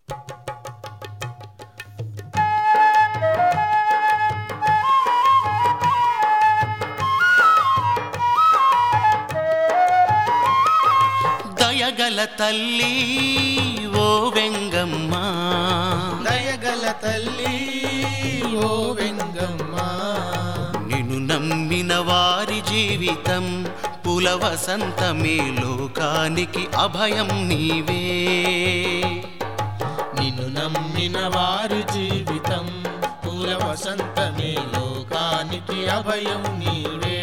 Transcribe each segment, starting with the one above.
దయగల తల్లి ఓ వెంగమ్మ, దయగల తల్లి ఓ వెంగమ్మ, నిన్ను నమ్మిన వారి జీవితం పుల వసంతమే, లోకానికి అభయం నీవే. నిన్ను నమ్మిన వారి జీవితం పూల వసంతమే, లోకానికి అభయం నీవే.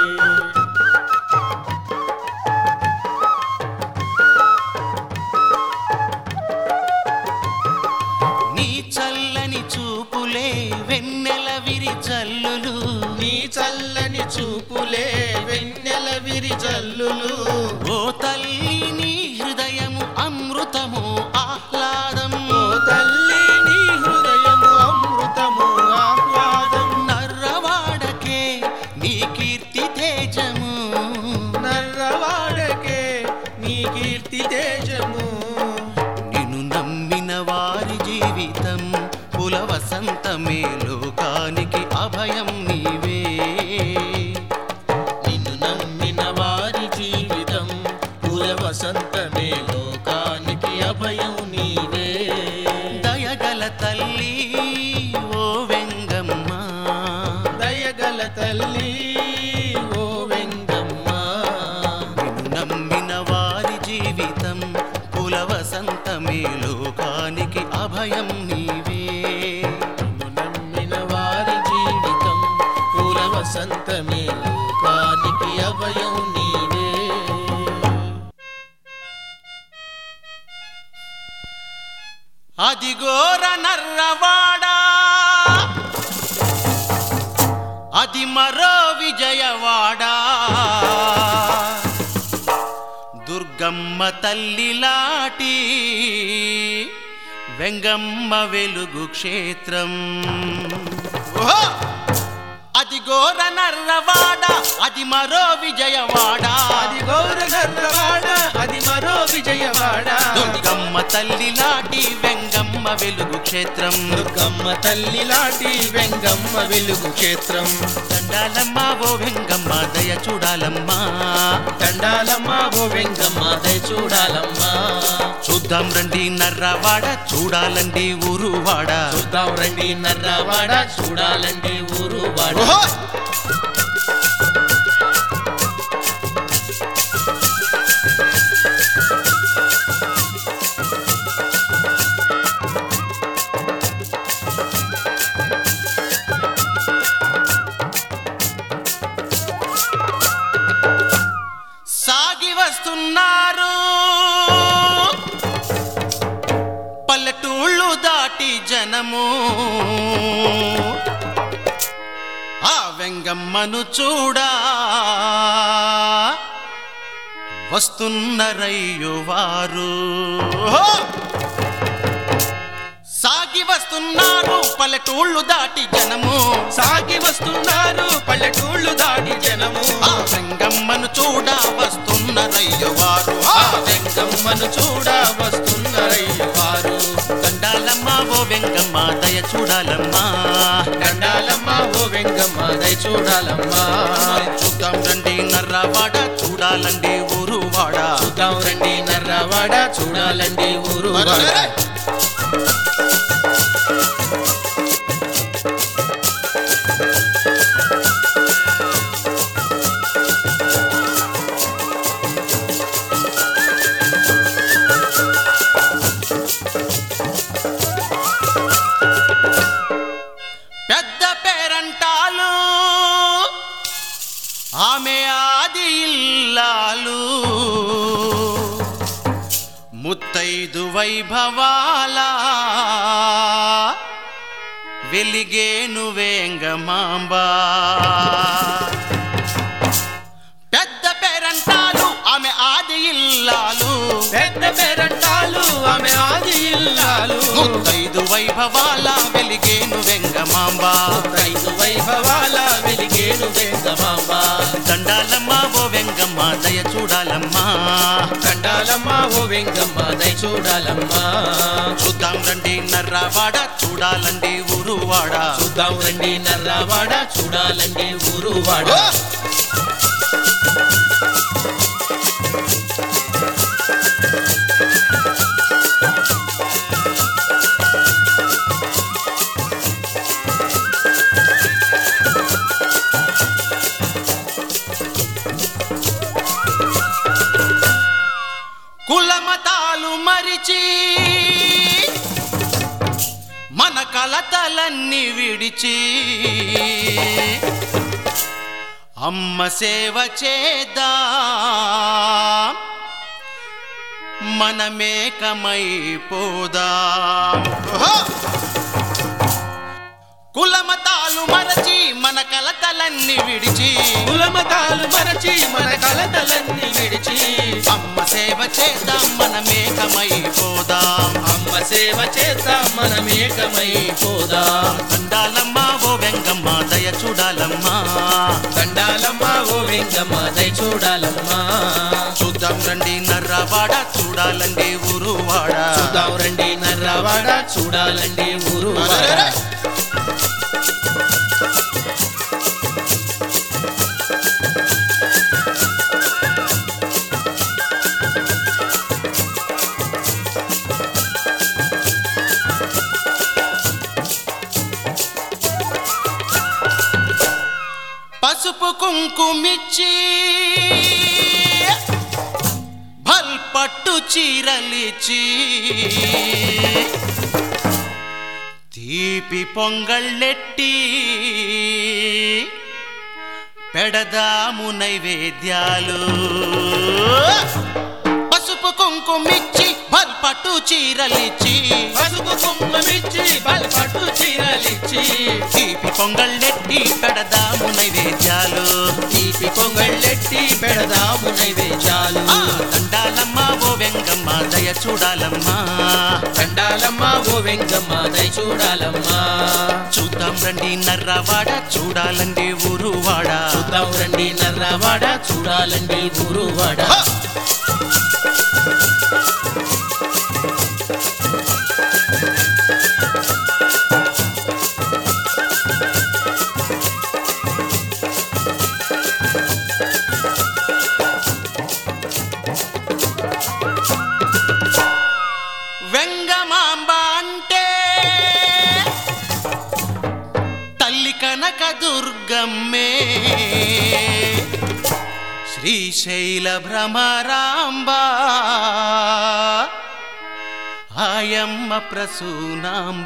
నీ చల్లని చూపులే వెన్నెల విరిజల్లులు, నీ చల్లని చూపులే వెన్నెల విరిజల్లులు. ఓ తల్లి నీ హృదయము అమృతము ఆహ్లాదం, ఓ తల్లి నీ హృదయము అమృతము ఆహ్లాదం. నర్రవాడకే నీ కీర్తి తేజము, నర్రవాడకే నీ కీర్తి తేజము. నిన్ను నమ్మిన వారి జీవితం పుల వసంతమే, లోకానికి అభయం నీవే. నిన్ను నమ్మిన వారి జీవితం పూల వసంతమే, లోకానికి అభయం నీవే. దయగల తల్లి ఓ వెంగమ్మ, దయగల తల్లి ఓ వెంగమ్మ, నిన్ను నమ్మిన వారి జీవితం పుల వసంతమే, లోకానికి అభయం నీవే. నిన్ను నమ్మిన వారి జీవితం పూల వసంతమే, లోకానికి అభయం నీవే. అదిగోర నర్రవాడా, అది మరో విజయవాడా, దుర్గమ్మ తల్లిలాటి వెంగమ్మ వెలుగు క్షేత్రం. ఓహో! అది ఘోర నర్రవాడ, అది మరో విజయవాడ, అది గౌర నర్రవాడ, అది మరో విజయవాడ. దుర్గమ్మ తల్లిలాటి వెంగమ్మ వెలుగు క్షేత్రం. దుర్గమ్మ తల్లిలాటి వెంగమ్మ వెలుగు క్షేత్రం. దండాలమ్మ ఓ వెంగమ్మ దయ చూడాలమ్మా, దండాలమ్మ ఓ వెంగమ్మ దయ చూడాలమ్మా. చూద్దాం రండి నర్రవాడ, చూడాలండి ఊరువాడ. చూద్దాం రండి నర్రవాడ, చూడాలండి ఊరువాడ. ఓహో! సాగి వస్తున్నారు పల్లెటూళ్ళు దాటి జనము, ఆ వెంగమ్మను చూడా వస్తున్నరయ్యో వారు. సాగి వస్తున్నారు పల్లెటూళ్ళు దాటి జనము, సాగి వస్తున్నారు పల్లెటూళ్ళు దాటి జనము. ఆ వెంగమ్మను చూడా వస్తున్నరయ్యో వారు. ఆ వెంగమ్మను చూడ వస్తున్నారయ్య వారు. దండాలమ్మ ఓ వెంగమ్మ దయ చూడాలమ్మా, దండాలమ్మ ఓ వెంగమ్మ దయ చూడాలమ్మా. చూద్దాం రండి నర్రవాడ, చూడాలండి ఊరువాడ. చూద్దాం రండి నర్రవాడ, చూడాలండి ఊరువాడ. పెద్ద పేరంటాలు ఆమె ఆది ఇల్లాలు, ముత్తైదు వైభవాల వెలిగేను వేంగమాంబ. పెద్ద పేరంటాలు ఆమె ఆది ఇల్లాలు పెద్ద పేరంటాలు ఆమె ఆది ఇల్లాలు ముత్తైదు వైభవాల వెలిగేను వెంగమాంబ రైతు వైభవాల వెలిగేను వెంగమాంబ దండాలమ్మ ఓ వెంగమ్మ దయ చూడాలమ్మా దండాలమ్మ ఓ వెంగమ్మ దయ చూడాలమ్మా చూద్దాం రండి నర్రావాడ చూడాలండి ఊరువాడ చూద్దాం రండి నర్రావాడ చూడాలండి ఊరువాడ కులమతాలు మరిచి మన కలతలన్నీ విడిచి అమ్మ సేవ చేద్దాం మనమేకమైపోదాం కులమతాలు మరచి మన కలతలన్నీ విడిచి కులమతాలు మరచి మన కలతలన్నీ విడిచి అమ్మ సేవ చేద్దాం మనమేకమైపోదాం అమ్మ సేవ చేద్దాం మనమేకమైపోదాం దండాలమ్మ ఓ వెంగమ్మ దయ చూడాలమ్మా దండాలమ్మ ఓ వెంగమ్మ దయ చూడాలమ్మా చూద్దాం రండి నర్రావాడ చూడాలండి ఊరువాడ చూద్దాం రండి నర్రావాడ చూడాలండి ఊరువాడ పసుపు కుంకుమిచ్చి భల్పట్టు చీరలిచ్చి తీపి పొంగళ్ళెట్టి పెడదాము నైవేద్యాలు పసుపు కుంకుమిచ్చి భల్పట్టు చీరలిచ్చి పసుపు కుంకుమిచ్చి బల్పట్టు చీరలిచ్చి తీపి పొంగళ్ళెట్టి పెడదాము నైవేద్యాలు తీపి పొంగళ్ళెట్టి పెడదాము నైవేద్యాలు దండాలమ్మ ఓ వెంగమ్మ దయ చూడాలమ్మా దండాలమ్మ ఓ వెంగమ్మ దయ చూడాలమ్మా చూద్దాం రండి నర్రావాడ చూడాలండి ఊరువాడ చూద్దాం రండి నర్రావాడ చూడాలండి ఊరువాడ వెంగమాంబ అంటే తల్లి కనక దుర్గమ్మే శ్రీశైల భ్రమరాంబ ఆయమ్మ ప్రసూనాంబ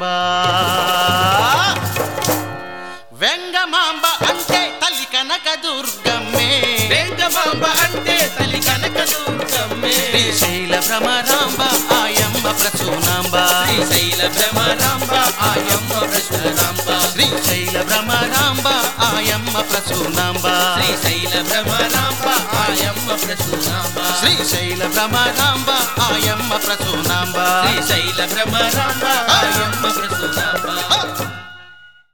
వెంగమాంబ అంటే తల్లి కనక దుర్గమ్మే వెంగమాంబ అంటే తల్లి కనక దుర్గమ్మే శ్రీశైల భ్రమరాంబ ఆయమ్మ ప్రసూనాంబ శ్రీశైల భ్రమరాంబ ఆయమ్మ ప్రసూనాంబ శ్రీశైల భ్రమరాంబ ఆయమ్మ ప్రసూనాంబ శ్రీశైల భ్రమరాంబ ఆయమ్మ ప్రసూనాంబ శ్రీశైల భ్రమరాంబ ఆయమ్మ ప్రసూనాంబ శ్రీశైల భ్రమరాంబ ఆయమ్మ ప్రసూనాంబ